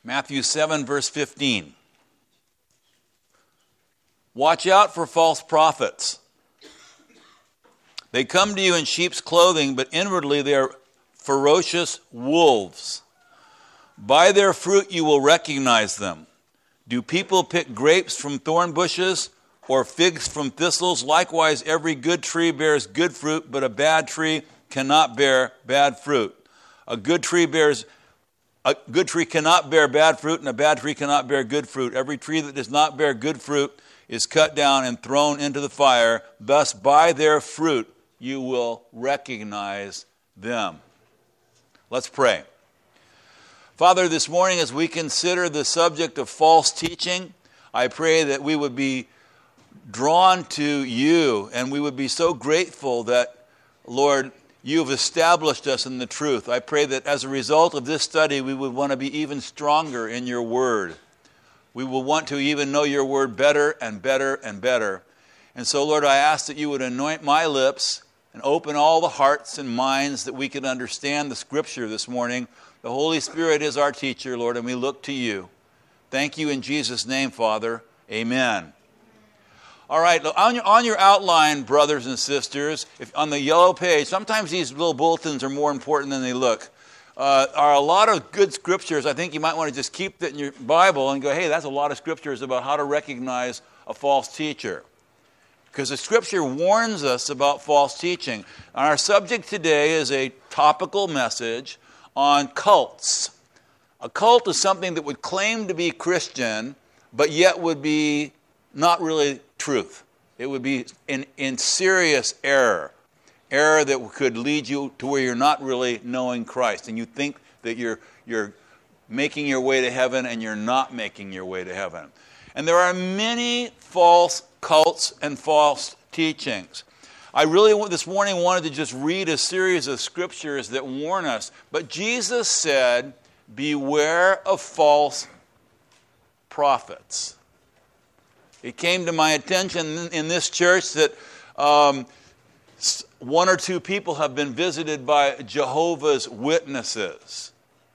Matthew 7, verse 15. Watch out for false prophets. They come to you in sheep's clothing, but inwardly they are ferocious wolves. By their fruit you will recognize them. Do people pick grapes from thorn bushes or figs from thistles? Likewise, every good tree bears good fruit, but a bad tree cannot bear bad fruit. A good tree cannot bear bad fruit, and a bad tree cannot bear good fruit. Every tree that does not bear good fruit is cut down and thrown into the fire. Thus, by their fruit you will recognize them. Let's pray. Father, this morning as we consider the subject of false teaching, I pray that we would be drawn to you and we would be so grateful that, Lord, you have established us in the truth. I pray that as a result of this study, we would want to be even stronger in your word. We will want to even know your word better and better and better. And so, Lord, I ask that you would anoint my lips and open all the hearts and minds that we can understand the Scripture this morning. The Holy Spirit is our teacher, Lord, and we look to you. Thank you in Jesus' name, Father. Amen. All right, on your outline, brothers and sisters, on the yellow page, sometimes these little bulletins are more important than they look. Are a lot of good scriptures. I think you might want to just keep that in your Bible and go, hey, that's a lot of scriptures about how to recognize a false teacher. Because the Scripture warns us about false teaching. And our subject today is a topical message on cults. A cult is something that would claim to be Christian, but yet would be not really truth. It would be in serious error. Error that could lead you to where you're not really knowing Christ. And you think that you're making your way to heaven and you're not making your way to heaven. And there are many false cults and false teachings. I really, this morning, wanted to just read a series of scriptures that warn us. But Jesus said, beware of false prophets. It came to my attention in this church that one or two people have been visited by Jehovah's Witnesses.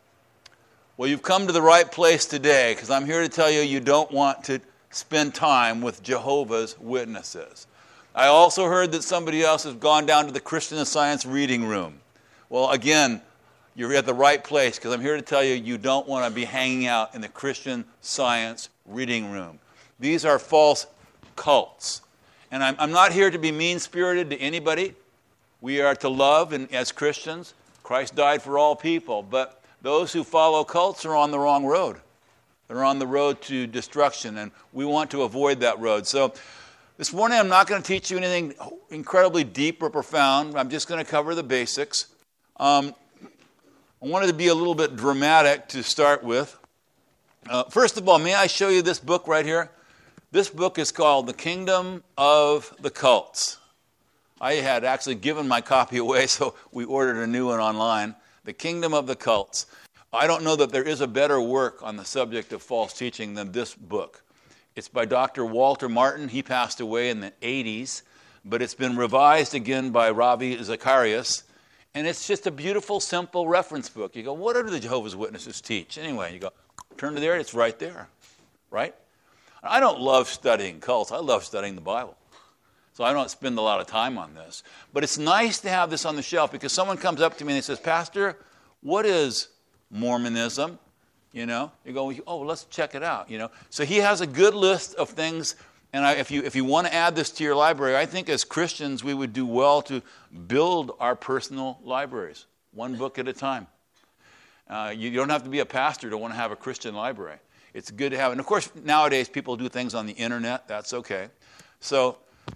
Well, you've come to the right place today, because I'm here to tell you don't want to spend time with Jehovah's Witnesses. I also heard that somebody else has gone down to the Christian Science reading room. Well, again, you're at the right place, because I'm here to tell you don't want to be hanging out in the Christian Science reading room. These are false cults. And I'm not here to be mean-spirited to anybody. We are to love, and as Christians, Christ died for all people. But those who follow cults are on the wrong road. They're on the road to destruction, and we want to avoid that road. So this morning I'm not going to teach you anything incredibly deep or profound. I'm just going to cover the basics. I wanted to be a little bit dramatic to start with. First of all, may I show you this book right here? This book is called The Kingdom of the Cults. I had actually given my copy away, so we ordered a new one online. The Kingdom of the Cults. I don't know that there is a better work on the subject of false teaching than this book. It's by Dr. Walter Martin. He passed away in the 80s, but it's been revised again by Ravi Zacharias. And it's just a beautiful, simple reference book. You go, what do the Jehovah's Witnesses teach? Anyway, you go, turn to there, it's right there, right? I don't love studying cults. I love studying the Bible. So I don't spend a lot of time on this. But it's nice to have this on the shelf, because someone comes up to me and says, Pastor, what is Mormonism? You go, oh, let's check it out. So he has a good list of things. And if you want to add this to your library, I think as Christians we would do well to build our personal libraries, one book at a time. You don't have to be a pastor to want to have a Christian library. It's good to have. And of course, nowadays people do things on the internet. That's okay. So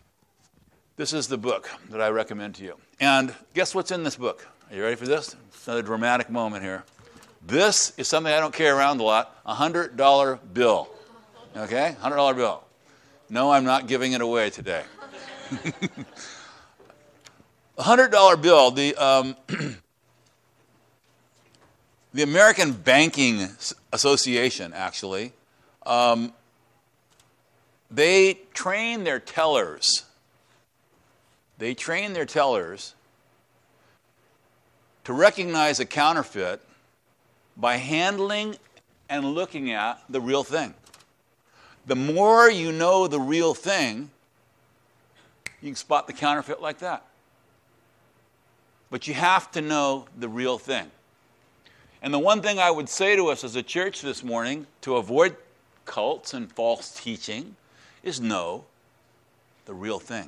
this is the book that I recommend to you. And guess what's in this book? Are you ready for this? It's another dramatic moment here. This is something I don't carry around a lot, a $100 bill. Okay? $100 bill. No, I'm not giving it away today. A $100 bill, the American Banking Association, actually, they train their tellers. They train their tellers to recognize a counterfeit by handling and looking at the real thing. The more you know the real thing, you can spot the counterfeit like that. But you have to know the real thing. And the one thing I would say to us as a church this morning to avoid cults and false teaching is know the real thing.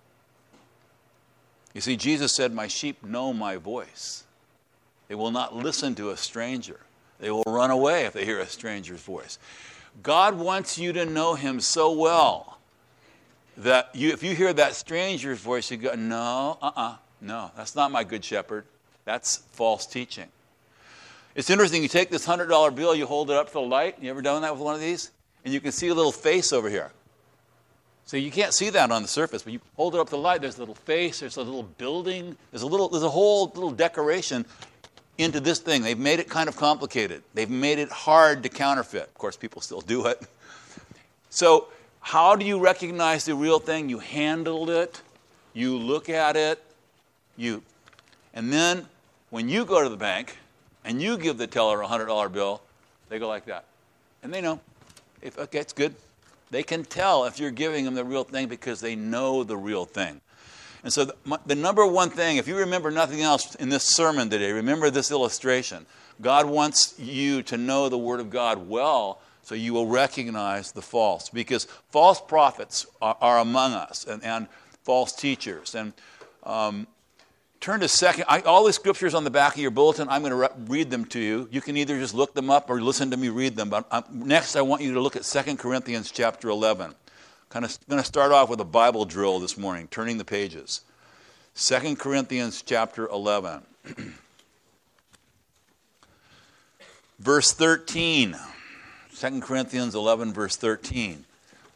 You see, Jesus said, "My sheep know my voice. They will not listen to a stranger. They will run away if they hear a stranger's voice." God wants you to know him so well that if you hear that stranger's voice, you go, no, that's not my good shepherd. That's false teaching. It's interesting, you take this $100 bill, you hold it up to the light. You ever done that with one of these? And you can see a little face over here. So you can't see that on the surface, but you hold it up to the light, there's a little face, there's a little building, there's a whole little decoration into this thing. They've made it kind of complicated. They've made it hard to counterfeit. Of course, people still do it. So how do you recognize the real thing? You handle it, you look at it, and then when you go to the bank and you give the teller a $100 bill, they go like that. And they know. Okay, it's good. They can tell if you're giving them the real thing because they know the real thing. And so the number one thing, if you remember nothing else in this sermon today, remember this illustration. God wants you to know the Word of God well so you will recognize the false. Because false prophets are among us and false teachers. And turn to all the scriptures on the back of your bulletin, I'm going to read them to you. You can either just look them up or listen to me read them. But next I want you to look at 2 Corinthians chapter 11. Kind of going to start off with a Bible drill this morning, turning the pages. 2 Corinthians chapter 11. Verse 13. 2 Corinthians 11, verse 13.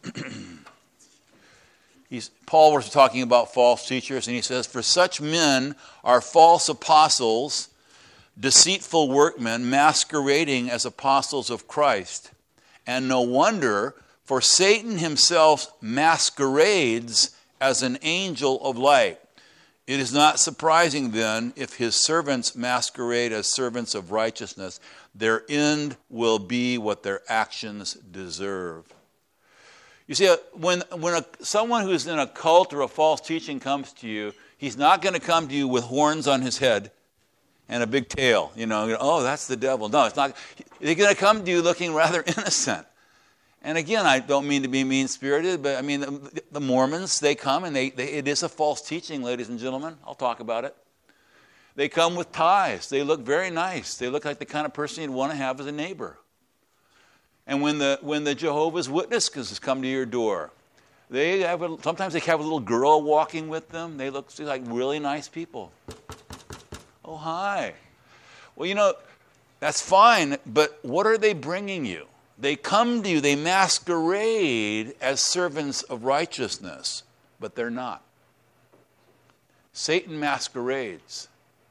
Paul was talking about false teachers, and he says, "For such men are false apostles, deceitful workmen, masquerading as apostles of Christ. And no wonder, for Satan himself masquerades as an angel of light. It is not surprising then if his servants masquerade as servants of righteousness. Their end will be what their actions deserve." You see, when someone who's in a cult or a false teaching comes to you, he's not going to come to you with horns on his head and a big tail. Oh, that's the devil. No, it's not. They're going to come to you looking rather innocent. And again, I don't mean to be mean-spirited, but I mean, the Mormons, they come and it is a false teaching, ladies and gentlemen. I'll talk about it. They come with ties. They look very nice. They look like the kind of person you'd want to have as a neighbor. And when the Jehovah's Witnesses come to your door, sometimes they have a little girl walking with them. They look like really nice people. Oh, hi. Well, that's fine, but what are they bringing you? They come to you, they masquerade as servants of righteousness, but they're not. Satan masquerades.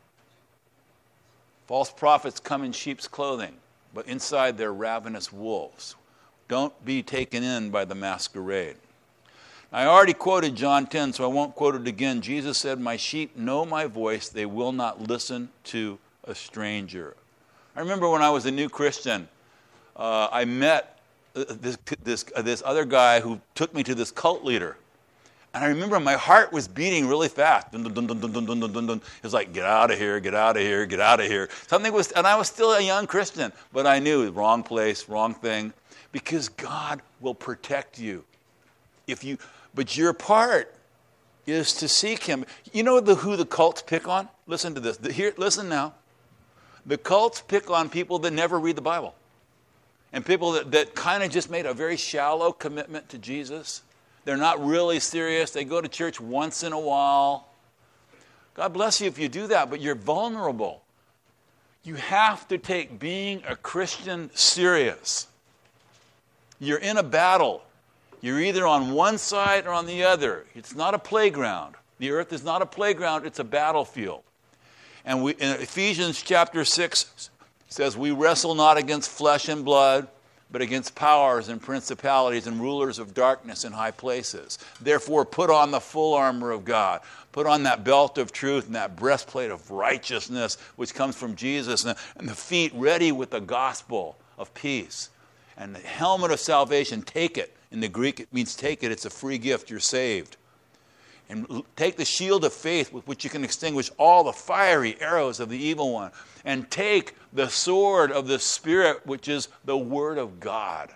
False prophets come in sheep's clothing, but inside they're ravenous wolves. Don't be taken in by the masquerade. I already quoted John 10, so I won't quote it again. Jesus said, "My sheep know my voice, they will not listen to a stranger." I remember when I was a new Christian, I met this other guy who took me to this cult leader. And I remember my heart was beating really fast. Dun, dun, dun, dun, dun, dun, dun, dun. It was like, get out of here, get out of here, get out of here. And I was still a young Christian, but I knew wrong place, wrong thing. Because God will protect you. But your part is to seek him. You know who the cults pick on? Listen to this. Listen now. The cults pick on people that never read the Bible. And people that kind of just made a very shallow commitment to Jesus. They're not really serious. They go to church once in a while. God bless you if you do that, but you're vulnerable. You have to take being a Christian serious. You're in a battle. You're either on one side or on the other. It's not a playground. The earth is not a playground. It's a battlefield. And in Ephesians chapter 6 says, "We wrestle not against flesh and blood, but against powers and principalities and rulers of darkness in high places. Therefore, put on the full armor of God. Put on that belt of truth and that breastplate of righteousness, which comes from Jesus, and the feet ready with the gospel of peace. And the helmet of salvation, take it. In the Greek, it means take it. It's a free gift. You're saved. And take the shield of faith with which you can extinguish all the fiery arrows of the evil one. And take the sword of the Spirit, which is the Word of God.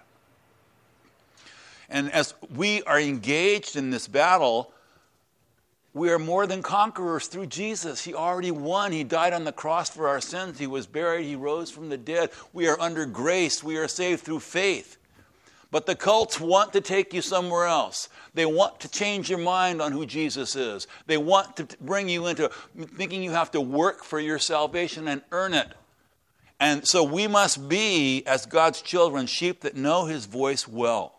And as we are engaged in this battle, we are more than conquerors through Jesus. He already won. He died on the cross for our sins. He was buried. He rose from the dead. We are under grace. We are saved through faith. But the cults want to take you somewhere else. They want to change your mind on who Jesus is. They want to bring you into thinking you have to work for your salvation and earn it. And so we must be, as God's children, sheep that know His voice well.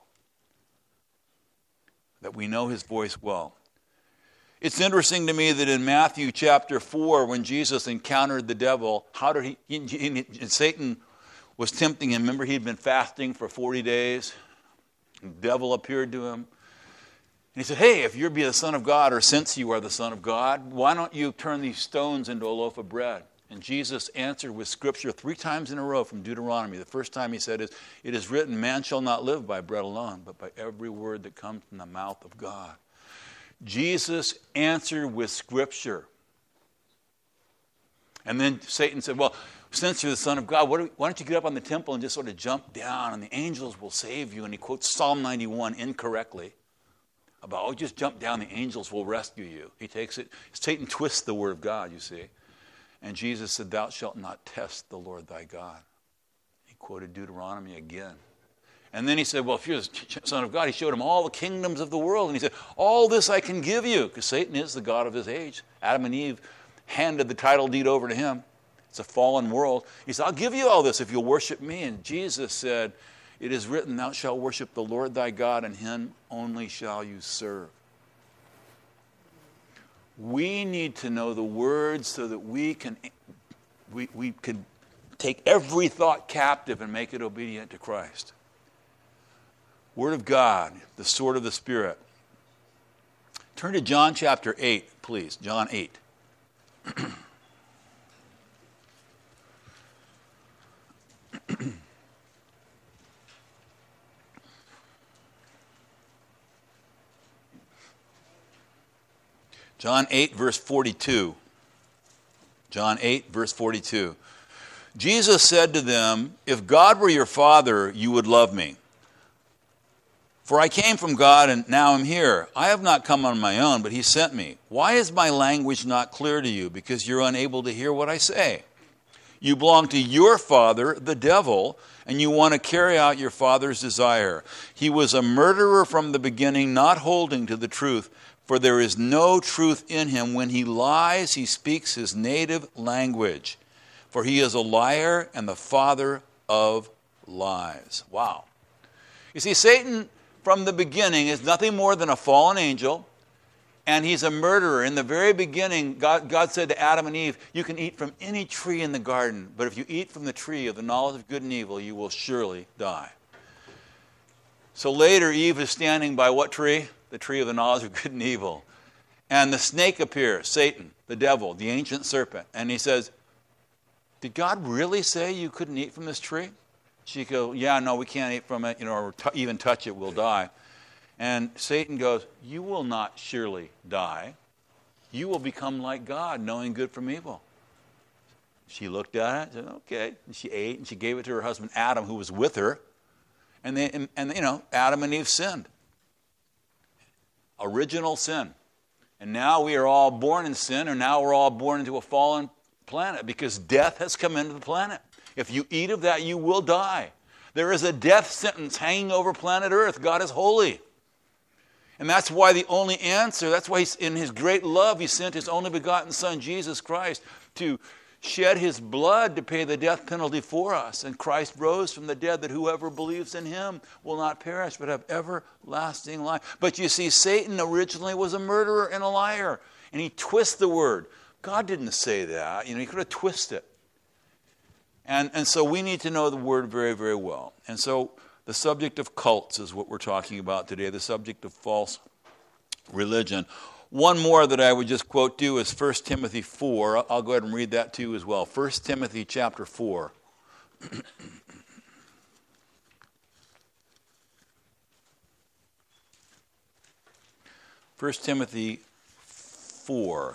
That we know His voice well. It's interesting to me that in Matthew chapter 4, when Jesus encountered the devil, how did Satan was tempting him. Remember, he'd been fasting for 40 days. The devil appeared to him. And he said, hey, if you're the Son of God, or since you are the Son of God, why don't you turn these stones into a loaf of bread? And Jesus answered with Scripture 3 times in a row from Deuteronomy. The first time he said, it is written, man shall not live by bread alone, but by every word that comes from the mouth of God. Jesus answered with Scripture. And then Satan said, well, since you're the Son of God, why don't you get up on the temple and just sort of jump down, and the angels will save you. And he quotes Psalm 91 incorrectly about, just jump down, the angels will rescue you. He takes it, Satan twists the word of God, you see. And Jesus said, thou shalt not test the Lord thy God. He quoted Deuteronomy again. And then he said, well, if you're the Son of God, he showed him all the kingdoms of the world. And he said, all this I can give you, because Satan is the god of his age. Adam and Eve handed the title deed over to him. It's a fallen world. He said, I'll give you all this if you'll worship me. And Jesus said, it is written, thou shalt worship the Lord thy God, and him only shall you serve. We need to know the word so that we can take every thought captive and make it obedient to Christ. Word of God, the sword of the Spirit. Turn to John chapter 8, please. John 8. John 8, verse 42. John 8, verse 42. Jesus said to them, if God were your Father, you would love me. For I came from God and now am here. I have not come on my own, but He sent me. Why is my language not clear to you? Because you're unable to hear what I say. You belong to your father, the devil, and you want to carry out your father's desire. He was a murderer from the beginning, not holding to the truth, for there is no truth in him. When he lies, he speaks his native language, for he is a liar and the father of lies. Wow. You see, Satan from the beginning is nothing more than a fallen angel, and he's a murderer. In the very beginning, God said to Adam and Eve, you can eat from any tree in the garden, but if you eat from the tree of the knowledge of good and evil, you will surely die. So later, Eve is standing by what tree? The tree of the knowledge of good and evil. And the snake appears, Satan, the devil, the ancient serpent. And he says, did God really say you couldn't eat from this tree? She goes, yeah, no, we can't eat from it, or even touch it, we'll die. And Satan goes, you will not surely die. You will become like God, knowing good from evil. She looked at it and said, okay. And she ate, and she gave it to her husband Adam, who was with her. And Adam and Eve sinned. Original sin. And now we are all born in sin, and now we're all born into a fallen planet because death has come into the planet. If you eat of that, you will die. There is a death sentence hanging over planet Earth. God is holy. And that's why the only answer, that's why in His great love, He sent His only begotten Son, Jesus Christ, to shed His blood to pay the death penalty for us. And Christ rose from the dead that whoever believes in Him will not perish but have everlasting life. But you see, Satan originally was a murderer and a liar. And he twists the word. God didn't say that. He could have twisted it. And so we need to know the word very, very well. And so the subject of cults is what we're talking about today, the subject of false religion. One more that I would just quote to you is 1 Timothy 4. I'll go ahead and read that to you as well. 1 Timothy chapter 4. 1 Timothy 4.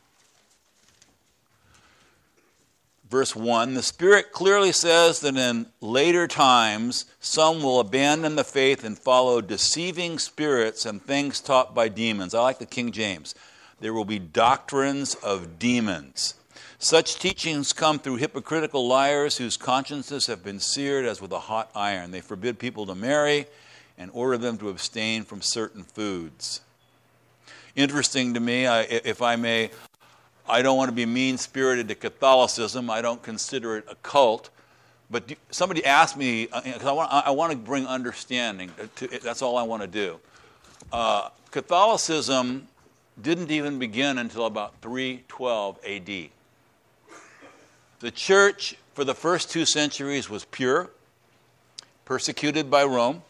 Verse 1, the Spirit clearly says that in later times some will abandon the faith and follow deceiving spirits and things taught by demons. I like the King James. There will be doctrines of demons. Such teachings come through hypocritical liars whose consciences have been seared as with a hot iron. They forbid people to marry and order them to abstain from certain foods. Interesting to me, if I may, I don't want to be mean-spirited to Catholicism. I don't consider it a cult. But somebody asked me, because I want to bring understanding. That's all I want to do. Catholicism didn't even begin until about 312 A.D. The church for the first 2 centuries was pure, persecuted by Rome.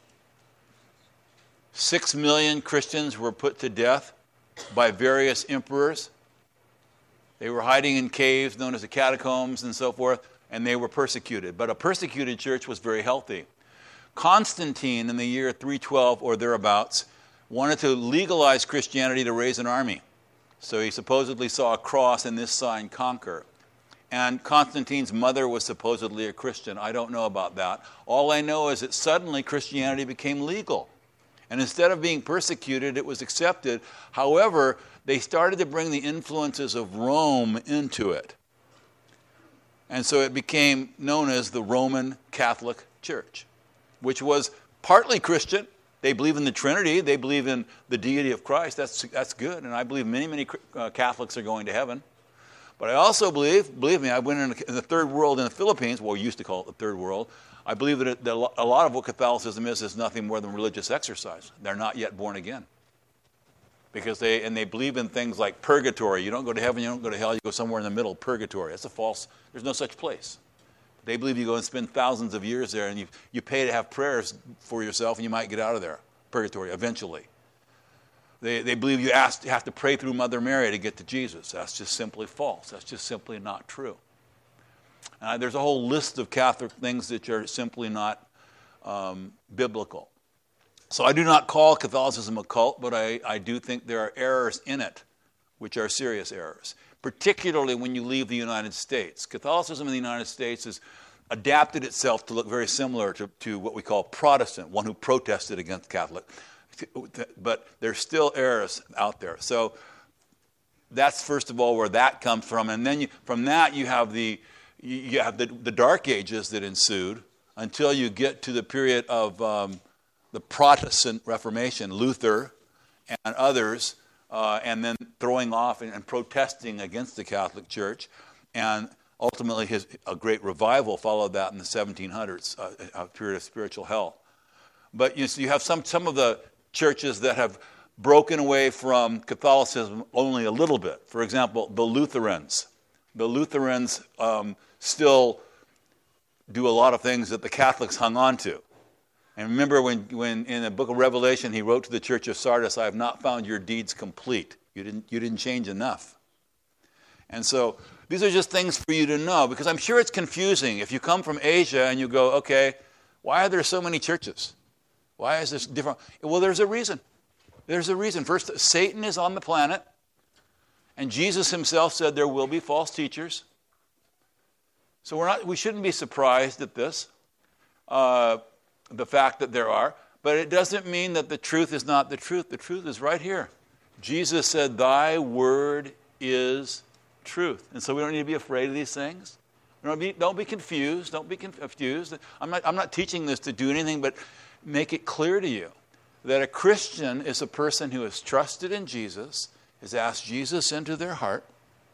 6 million Christians were put to death by various emperors. They were hiding in caves known as the catacombs and so forth, and they were persecuted. But a persecuted church was very healthy. Constantine, in the year 312 or thereabouts, wanted to legalize Christianity to raise an army. So he supposedly saw a cross and this sign, conquer. And Constantine's mother was supposedly a Christian. I don't know about that. All I know is that suddenly Christianity became legal. And instead of being persecuted, it was accepted. However, they started to bring the influences of Rome into it. And so it became known as the Roman Catholic Church, which was partly Christian. They believe in the Trinity. They believe in the deity of Christ. That's good. And I believe many Catholics are going to heaven. But I also believe me, I went in the third world in the Philippines, well, we used to call it the third world. I believe that a lot of what Catholicism is nothing more than religious exercise. They're not yet born again. Because they believe in things like purgatory. You don't go to heaven, you don't go to hell, you go somewhere in the middle, purgatory. That's a false, there's no such place. They believe you go and spend thousands of years there, and you pay to have prayers for yourself, and you might get out of there, purgatory, eventually. They believe you have to pray through Mother Mary to get to Jesus. That's just simply false. That's just simply not true. There's a whole list of Catholic things that are simply not biblical. So I do not call Catholicism a cult, but I do think there are errors in it, which are serious errors, particularly when you leave the United States. Catholicism in the United States has adapted itself to look very similar to what we call Protestant, one who protested against Catholic. But there's still errors out there. So that's, first of all, where that comes from. And then from that you have the Dark Ages that ensued until you get to the period of the Protestant Reformation, Luther and others, and then throwing off and protesting against the Catholic Church. And ultimately a great revival followed that in the 1700s, a period of spiritual hell. But you have some of the churches that have broken away from Catholicism only a little bit. For example, the Lutherans. The Lutherans still do a lot of things that the Catholics hung on to. And remember when in the book of Revelation he wrote to the church of Sardis, I have not found your deeds complete. You didn't change enough. And so these are just things for you to know, because I'm sure it's confusing. If you come from Asia and you go, okay, why are there so many churches? Why is this different? Well, there's a reason. There's a reason. First, Satan is on the planet, and Jesus himself said there will be false teachers. So we shouldn't be surprised at this. The fact that there are, but it doesn't mean that the truth is not the truth. The truth is right here. Jesus said, thy word is truth. And so we don't need to be afraid of these things. Don't be confused. Don't be confused. I'm not teaching this to do anything but make it clear to you that a Christian is a person who has trusted in Jesus, has asked Jesus into their heart.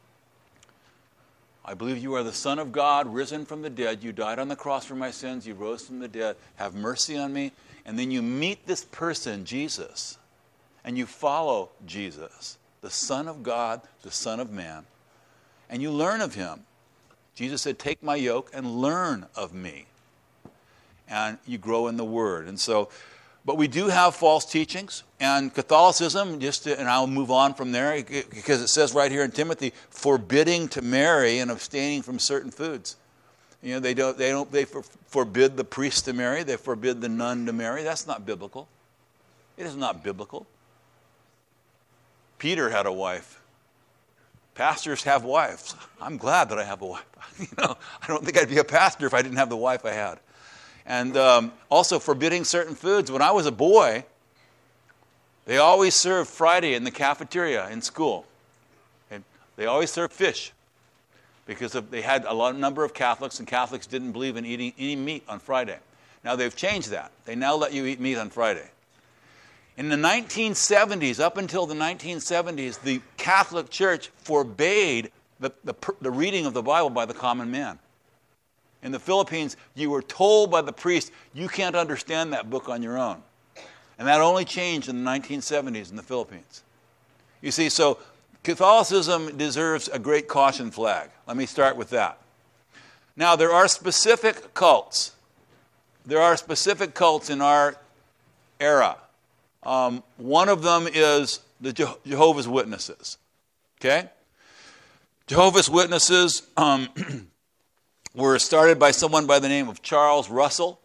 I believe you are the Son of God, risen from the dead. You died on the cross for my sins. You rose from the dead. Have mercy on me. And then you meet this person, Jesus, and you follow Jesus, the Son of God, the Son of Man, and you learn of him. Jesus said, take my yoke and learn of me. And you grow in the Word. And so, but we do have false teachings, and Catholicism, and I'll move on from there, because it says right here in Timothy, forbidding to marry and abstaining from certain foods. You know, they forbid the priest to marry, they forbid the nun to marry. That's not biblical. It is not biblical. Peter had a wife. Pastors have wives. I'm glad that I have a wife. I don't think I'd be a pastor if I didn't have the wife I had. And also forbidding certain foods. When I was a boy, they always served Friday in the cafeteria in school. And they always served fish because they had a number of Catholics, and Catholics didn't believe in eating any meat on Friday. Now they've changed that. They now let you eat meat on Friday. In the 1970s, up until the 1970s, the Catholic Church forbade the reading of the Bible by the common man. In the Philippines, you were told by the priest, you can't understand that book on your own. And that only changed in the 1970s in the Philippines. You see, so Catholicism deserves a great caution flag. Let me start with that. Now, there are specific cults. There are specific cults in our era. One of them is the Jehovah's Witnesses. Okay? Jehovah's Witnesses were started by someone by the name of Charles Russell.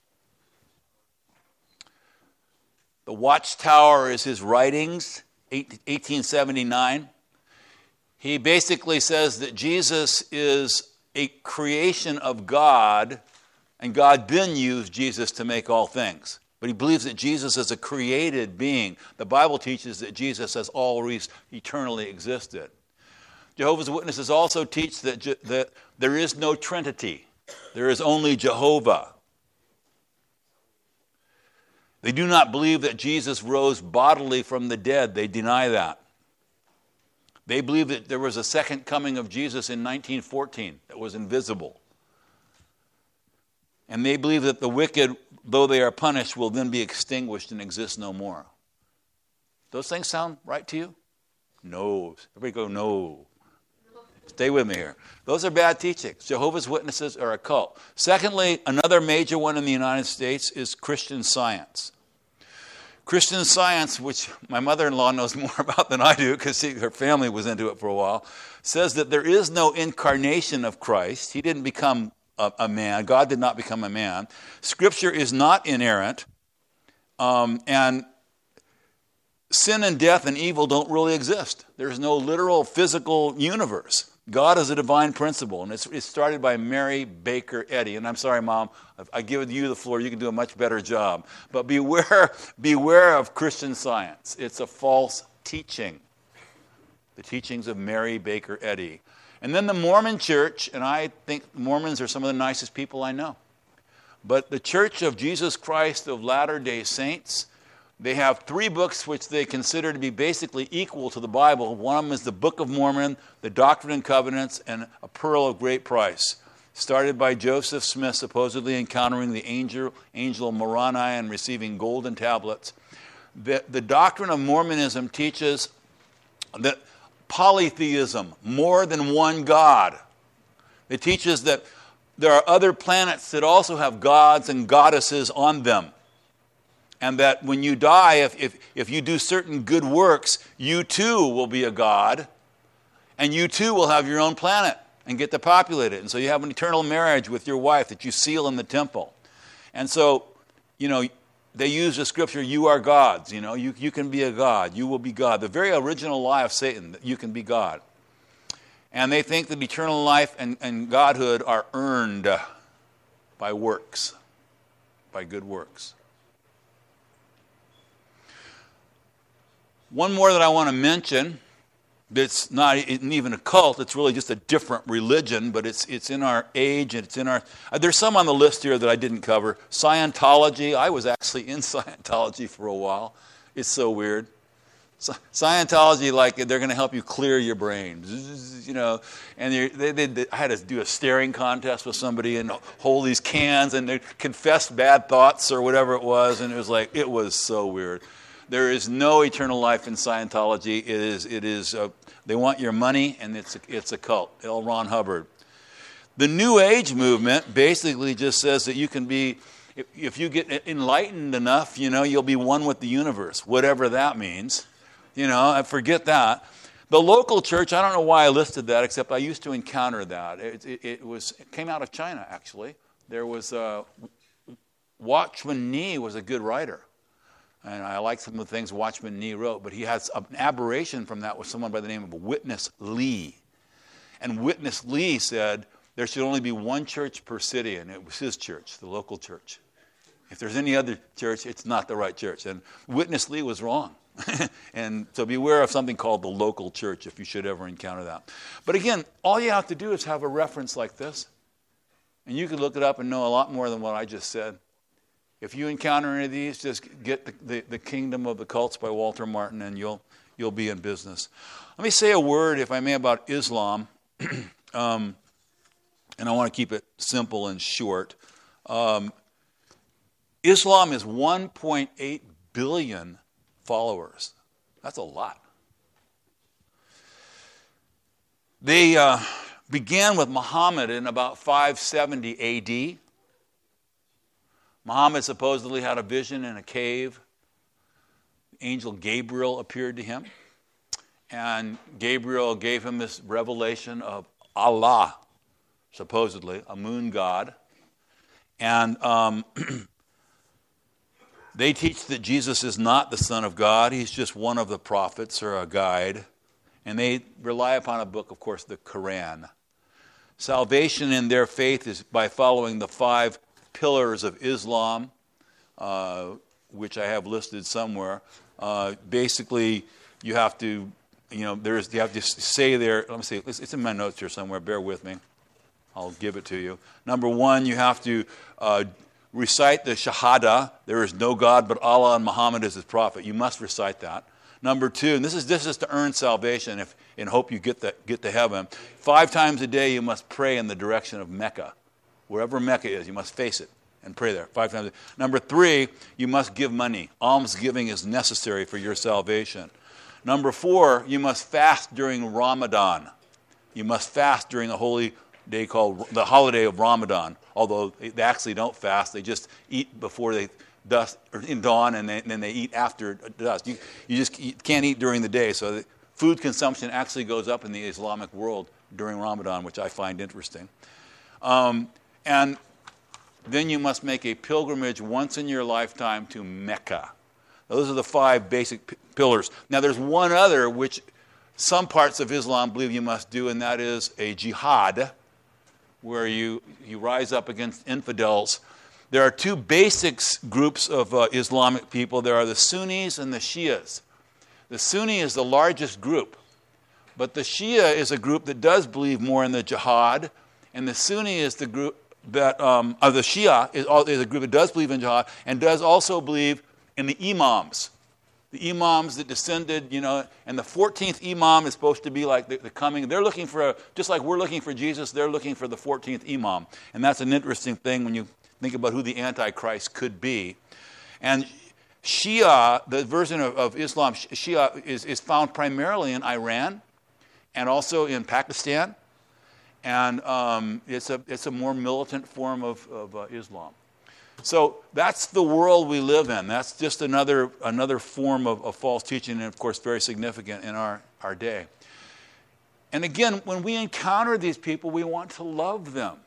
The Watchtower is his writings, 1879. He basically says that Jesus is a creation of God, and God then used Jesus to make all things. But he believes that Jesus is a created being. The Bible teaches that Jesus has always eternally existed. Jehovah's Witnesses also teach that there is no Trinity. There is only Jehovah. They do not believe that Jesus rose bodily from the dead. They deny that. They believe that there was a second coming of Jesus in 1914 that was invisible. And they believe that the wicked, though they are punished, will then be extinguished and exist no more. Those things sound right to you? No. Everybody go, no. Stay with me here. Those are bad teachings. Jehovah's Witnesses are a cult. Secondly, another major one in the United States is Christian Science. Christian Science, which my mother-in-law knows more about than I do because her family was into it for a while, says that there is no incarnation of Christ. He didn't become a man. God did not become a man. Scripture is not inerrant. And sin and death and evil don't really exist. There's no literal physical universe. God is a divine principle, and it's started by Mary Baker Eddy. And I'm sorry, Mom, I give you the floor. You can do a much better job. But beware of Christian Science. It's a false teaching. The teachings of Mary Baker Eddy. And then the Mormon Church, and I think Mormons are some of the nicest people I know. But the Church of Jesus Christ of Latter-day Saints, they have 3 books which they consider to be basically equal to the Bible. One of them is the Book of Mormon, the Doctrine and Covenants, and a Pearl of Great Price. Started by Joseph Smith, supposedly encountering the angel Moroni and receiving golden tablets. The doctrine of Mormonism teaches that polytheism, more than one God. It teaches that there are other planets that also have gods and goddesses on them. And that when you die, if you do certain good works, you too will be a god, and you too will have your own planet and get to populate it. And so you have an eternal marriage with your wife that you seal in the temple. And so, they use the scripture, you are gods. You can be a god. You will be God. The very original lie of Satan, that you can be God. And they think that eternal life and godhood are earned by works, by good works. One more that I want to mention, that's not even a cult, it's really just a different religion, but it's in our age, and it's in our... There's some on the list here that I didn't cover. Scientology, I was actually in Scientology for a while. It's so weird. Scientology, like they're going to help you clear your brain, and I had to do a staring contest with somebody and hold these cans and they confess bad thoughts or whatever it was, and it was so weird. There is no eternal life in Scientology. It is. They want your money, and it's a cult. L. Ron Hubbard. The New Age movement basically just says that you can be, if you get enlightened enough, you'll be one with the universe, whatever that means. I forget that. The local church, I don't know why I listed that, except I used to encounter that. It came out of China, actually. There was Watchman Nee was a good writer. And I like some of the things Watchman Nee wrote, but he has an aberration from that with someone by the name of Witness Lee. And Witness Lee said there should only be one church per city, and it was his church, the local church. If there's any other church, it's not the right church. And Witness Lee was wrong. And so beware of something called the local church if you should ever encounter that. But again, all you have to do is have a reference like this. And you can look it up and know a lot more than what I just said. If you encounter any of these, just get the Kingdom of the Cults by Walter Martin, and you'll be in business. Let me say a word, if I may, about Islam. And I want to keep it simple and short. Islam is 1.8 billion followers. That's a lot. They began with Muhammad in about 570 A.D. Muhammad supposedly had a vision in a cave. Angel Gabriel appeared to him. And Gabriel gave him this revelation of Allah, supposedly, a moon god. And they teach that Jesus is not the Son of God. He's just one of the prophets or a guide. And they rely upon a book, of course, the Quran. Salvation in their faith is by following the 5 pillars of Islam, which I have listed somewhere. Basically, you have to, you have to say there. Let me see. It's in my notes here somewhere. Bear with me. I'll give it to you. Number 1, you have to recite the Shahada. There is no God but Allah, and Muhammad is his prophet. You must recite that. Number 2, and this is to earn salvation, in hope you get to heaven. 5 times a day, you must pray in the direction of Mecca. Wherever Mecca is, you must face it and pray there 5 times a day. Number 3, you must give money. Almsgiving is necessary for your salvation. Number 4, you must fast during Ramadan. You must fast during the holy day called the holiday of Ramadan. Although they actually don't fast, they just eat before they dusk or in dawn, and then they eat after dusk. You just can't eat during the day, so the food consumption actually goes up in the Islamic world during Ramadan, which I find interesting. And then you must make a pilgrimage once in your lifetime to Mecca. Those are the 5 basic pillars. Now, there's one other which some parts of Islam believe you must do, and that is a jihad, where you rise up against infidels. There are 2 basic groups of Islamic people. There are the Sunnis and the Shias. The Sunni is the largest group, but the Shia is a group that does believe more in the jihad, and the Sunni is the group that, the Shia is a group that does believe in jihad and does also believe in the imams. The imams that descended, and the 14th imam is supposed to be like the coming. They're looking for, just like we're looking for Jesus, they're looking for the 14th imam. And that's an interesting thing when you think about who the Antichrist could be. And Shia, the version of Islam, Shia, is found primarily in Iran and also in Pakistan. And it's a more militant form of Islam. So that's the world we live in. That's just another form of false teaching, and of course very significant in our day. And again, when we encounter these people, we want to love them.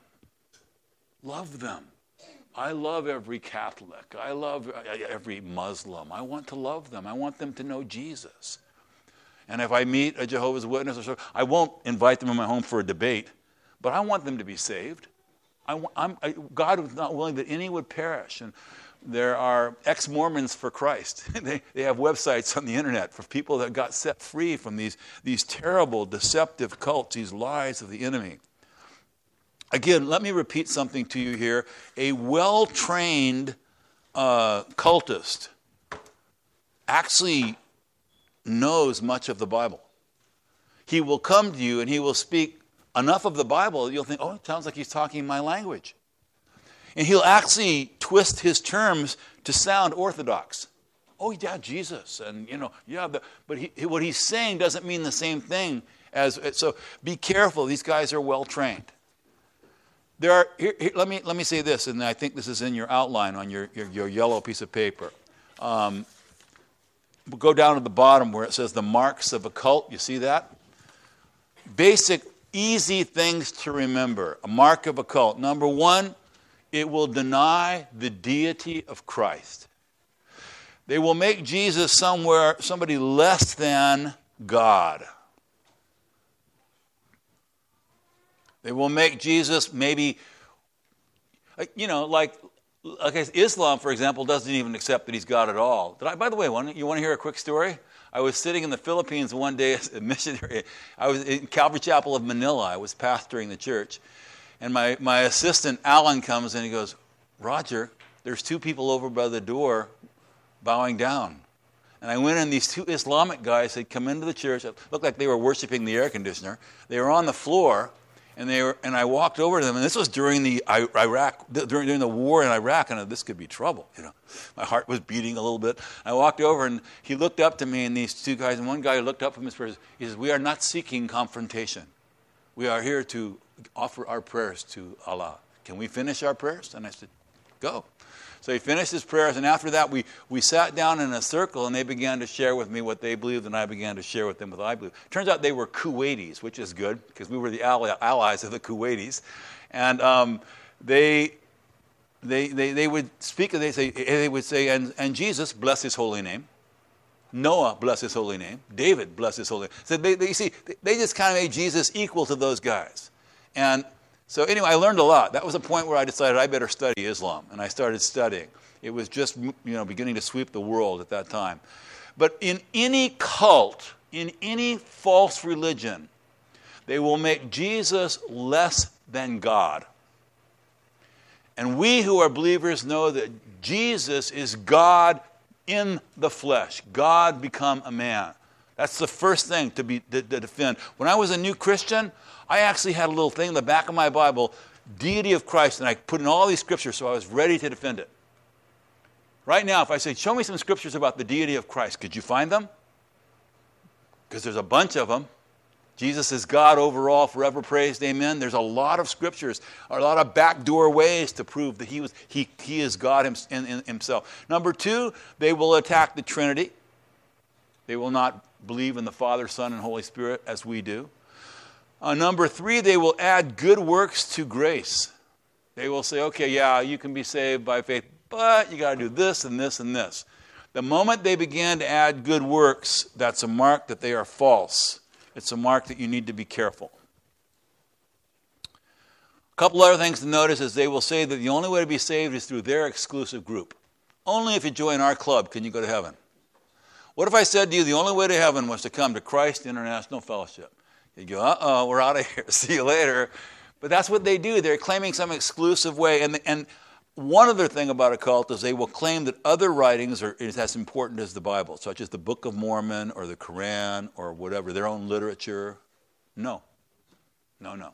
Love them. I love every Catholic. I love every Muslim. I want to love them. I want them to know Jesus. And if I meet a Jehovah's Witness or so, I won't invite them in my home for a debate, but I want them to be saved. God was not willing that any would perish. And there are ex-Mormons for Christ. They have websites on the internet for people that got set free from these terrible, deceptive cults, these lies of the enemy. Again, let me repeat something to you here. A well-trained cultist actually knows much of the Bible. He will come to you and he will speak enough of the Bible, you'll think, oh, it sounds like he's talking my language. And he'll actually twist his terms to sound orthodox. Oh, yeah, Jesus. And, but what he's saying doesn't mean the same thing so be careful. These guys are well trained. Here, let me say this, and I think this is in your outline on your yellow piece of paper. We'll go down to the bottom where it says the marks of a cult. You see that? Basic, easy things to remember. A mark of a cult. Number 1, it will deny the deity of Christ. They will make Jesus somebody less than God. They will make Jesus maybe, like Islam, for example, doesn't even accept that he's God at all. By the way, you want to hear a quick story? I was sitting in the Philippines one day as a missionary. I was in Calvary Chapel of Manila. I was pastoring the church. And my assistant, Alan, comes in and he goes, Roger, there's two people over by the door bowing down. And I went in, these two Islamic guys had come into the church. It looked like they were worshiping the air conditioner. They were on the floor, and I walked over to them, and this was during the war in Iraq, and this could be trouble. My heart was beating a little bit. I walked over, and he looked up to me, and these two guys, and one guy looked up from his prayers. He says, "We are not seeking confrontation. We are here to offer our prayers to Allah. Can we finish our prayers?" And I said, "Go." So he finished his prayers, and after that, we sat down in a circle, and they began to share with me what they believed, and I began to share with them what I believed. Turns out they were Kuwaitis, which is good, because we were the allies of the Kuwaitis. And they would speak, and they would say, and Jesus, bless his holy name. Noah, bless his holy name. David, bless his holy name. So they just kind of made Jesus equal to those guys. And so anyway, I learned a lot. That was a point where I decided I better study Islam, and I started studying. It was just beginning to sweep the world at that time. But in any cult, in any false religion, they will make Jesus less than God. And we who are believers know that Jesus is God in the flesh. God become a man. That's the first thing to defend. When I was a new Christian, I actually had a little thing in the back of my Bible, deity of Christ, and I put in all these scriptures so I was ready to defend it. Right now, if I say, show me some scriptures about the deity of Christ, could you find them? Because there's a bunch of them. Jesus is God over all, forever praised, amen. There's a lot of scriptures, a lot of backdoor ways to prove that he is God in himself. Number two, they will attack the Trinity. They will not believe in the Father, Son, and Holy Spirit as we do. Number three, they will add good works to grace. They will say, okay, yeah, you can be saved by faith, but you got to do this and this and this. The moment they begin to add good works, that's a mark that they are false. It's a mark that you need to be careful. A couple other things to notice is they will say that the only way to be saved is through their exclusive group. Only if you join our club can you go to heaven. What if I said to you the only way to heaven was to come to Christ International Fellowship? You go, uh-oh, we're out of here. See you later. But that's what they do. They're claiming some exclusive way. And one other thing about a cult is they will claim that other writings are as important as the Bible, such as the Book of Mormon or the Quran or whatever, their own literature. No. No.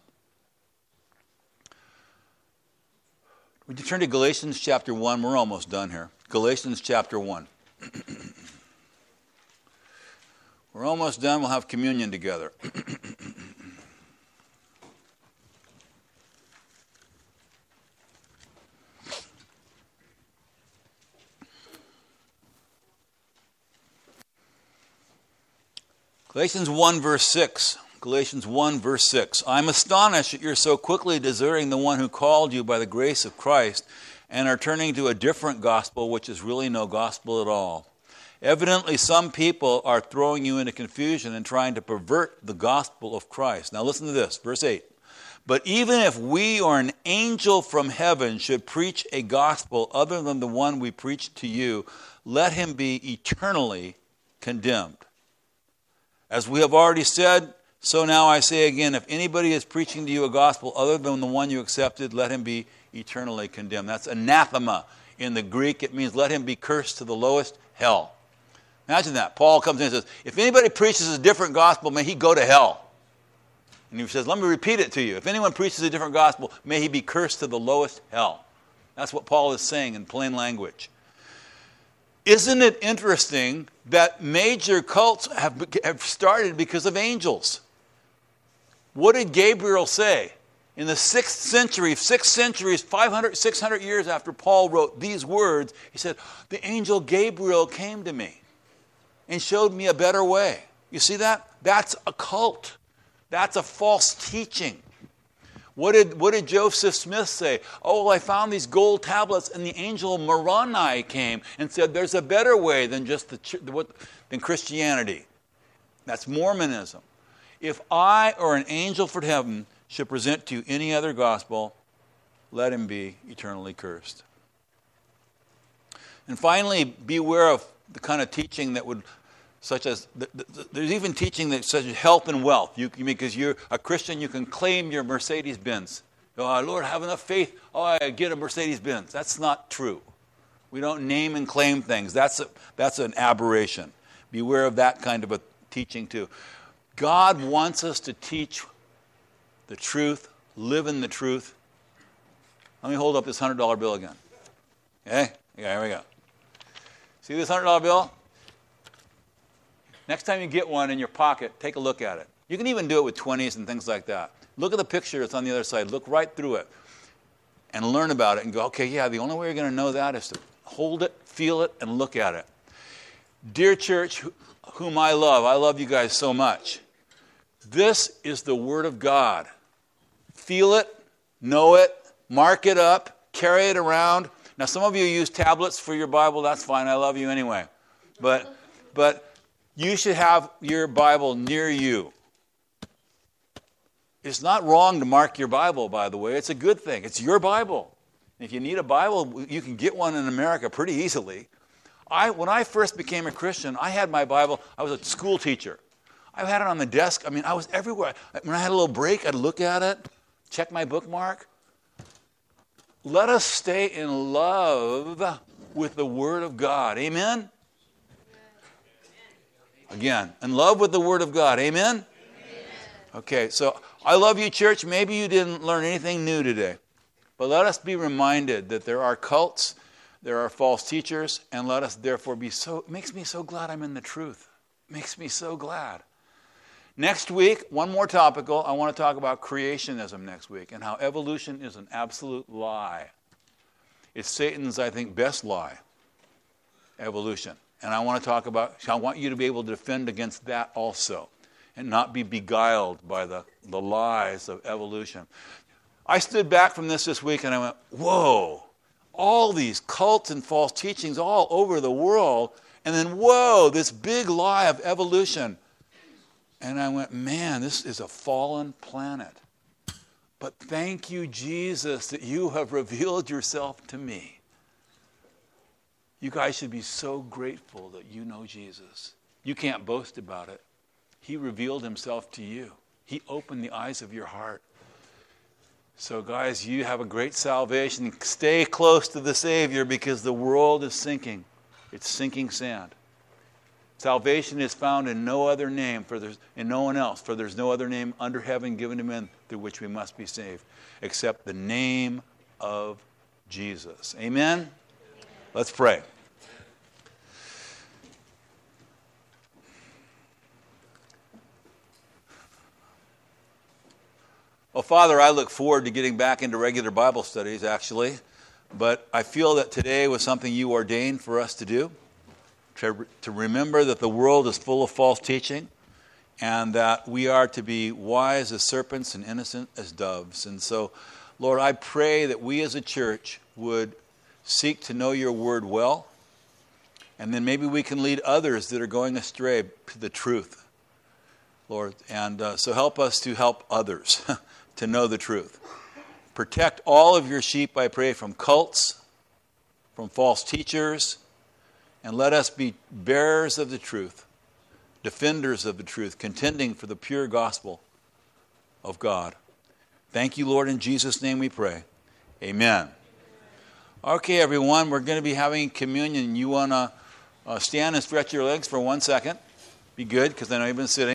Would you turn to Galatians chapter 1? We're almost done here. Galatians chapter 1. We're almost done. We'll have communion together. Galatians 1 verse 6. Galatians 1 verse 6. I'm astonished that you're so quickly deserting the one who called you by the grace of Christ and are turning to a different gospel, which is really no gospel at all. Evidently, some people are throwing you into confusion and trying to pervert the gospel of Christ. Now listen to this, verse 8. But even if we or an angel from heaven should preach a gospel other than the one we preached to you, let him be eternally condemned. As we have already said, so now I say again, if anybody is preaching to you a gospel other than the one you accepted, let him be eternally condemned. That's anathema. In the Greek, it means let him be cursed to the lowest hell. Imagine that. Paul comes in and says, if anybody preaches a different gospel, may he go to hell. And he says, let me repeat it to you. If anyone preaches a different gospel, may he be cursed to the lowest hell. That's what Paul is saying in plain language. Isn't it interesting that major cults have started because of angels? What did Gabriel say? In the 6th century, 600 years after Paul wrote these words, he said, the angel Gabriel came to me and showed me a better way. You see that? That's a cult. That's a false teaching. What did Joseph Smith say? Oh, I found these gold tablets, and the angel Moroni came and said, there's a better way than just than Christianity. That's Mormonism. If I or an angel from heaven should present to you any other gospel, let him be eternally cursed. And finally, beware of the kind of teaching that would, such as, there's even teaching that such as health and wealth. Because you're a Christian, you can claim your Mercedes-Benz. Oh, Lord, I have enough faith. Oh, I get a Mercedes-Benz. That's not true. We don't name and claim things. That's an aberration. Beware of that kind of a teaching too. God wants us to teach the truth, live in the truth. Let me hold up this $100 bill again. Okay? Yeah, here we go. See this $100 bill? Next time you get one in your pocket, take a look at it. You can even do it with 20s and things like that. Look at the picture that's on the other side. Look right through it and learn about it and go, okay, yeah, the only way you're going to know that is to hold it, feel it, and look at it. Dear church, whom I love you guys so much. This is the Word of God. Feel it, know it, mark it up, carry it around. Now, some of you use tablets for your Bible. That's fine. I love you anyway. But you should have your Bible near you. It's not wrong to mark your Bible, by the way. It's a good thing. It's your Bible. If you need a Bible, you can get one in America pretty easily. When I first became a Christian, I had my Bible. I was a school teacher. I had it on the desk. I mean, I was everywhere. When I had a little break, I'd look at it, check my bookmark. Let us stay in love with the Word of God. Amen? Again, in love with the Word of God. Amen? Okay, so I love you, church. Maybe you didn't learn anything new today. But let us be reminded that there are cults, there are false teachers, and let us therefore be so, it makes me so glad I'm in the truth. It makes me so glad. Next week, one more topical. I want to talk about creationism next week and how evolution is an absolute lie. It's Satan's, I think, best lie, evolution. And I want you to be able to defend against that also and not be beguiled by the lies of evolution. I stood back from this week and I went, whoa, all these cults and false teachings all over the world, and then, whoa, this big lie of evolution. And I went, man, this is a fallen planet. But thank you, Jesus, that you have revealed yourself to me. You guys should be so grateful that you know Jesus. You can't boast about it. He revealed himself to you. He opened the eyes of your heart. So guys, you have a great salvation. Stay close to the Savior because the world is sinking. It's sinking sand. Salvation is found in no other name, in no one else, for there's no other name under heaven given to men through which we must be saved, except the name of Jesus. Amen? Let's pray. Well, Father, I look forward to getting back into regular Bible studies, actually, but I feel that today was something you ordained for us to do. To remember that the world is full of false teaching and that we are to be wise as serpents and innocent as doves. And so, Lord, I pray that we as a church would seek to know your word well, and then maybe we can lead others that are going astray to the truth, Lord. And so help us to help others to know the truth. Protect all of your sheep, I pray, from cults, from false teachers, and let us be bearers of the truth, defenders of the truth, contending for the pure gospel of God. Thank you, Lord. In Jesus' name we pray. Amen. Okay, everyone, we're going to be having communion. You want to stand and stretch your legs for 1 second? Be good, because I know you've been sitting.